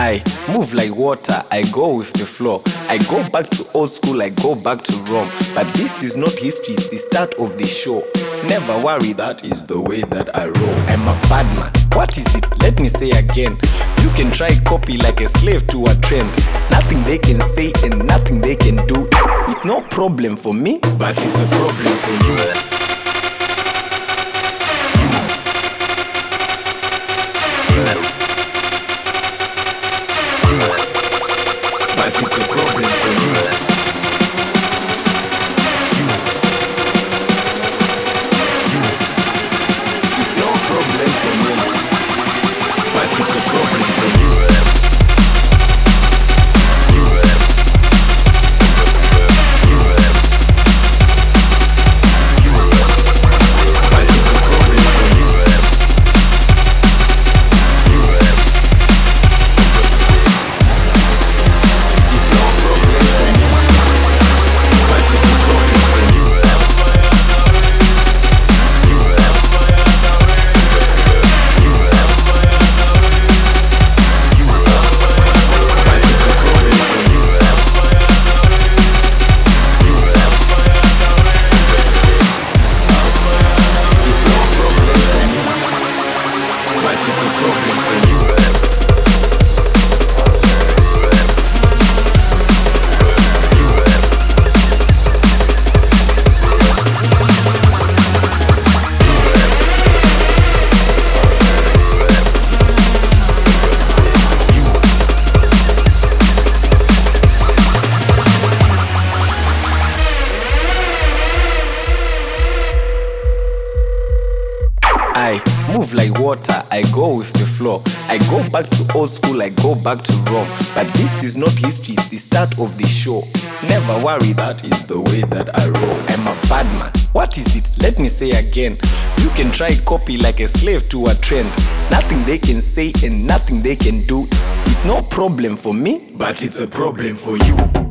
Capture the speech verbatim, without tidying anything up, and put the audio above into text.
I move like water, I go with the flow. I go back to old school, I go back to Rome. But this is not history, it's the start of the show. Never worry, that is the way that I roll. I'm a bad man. What is it? Let me say again. You can try copy like a slave to a trend. Nothing they can say and nothing they can do. It's no problem for me, but it's a problem for you. But it's a problem for you. It's no problem for me. But it's a problem for you. I move like water, I go with the flow. I go back to old school, I go back to Rome. But this is not history, it's the start of the show. Never worry, that is the way that I roll. I'm a bad man. What is it? Let me say again. You can try copy like a slave to a trend. Nothing they can say and nothing they can do. It's no problem for me, but it's a problem for you.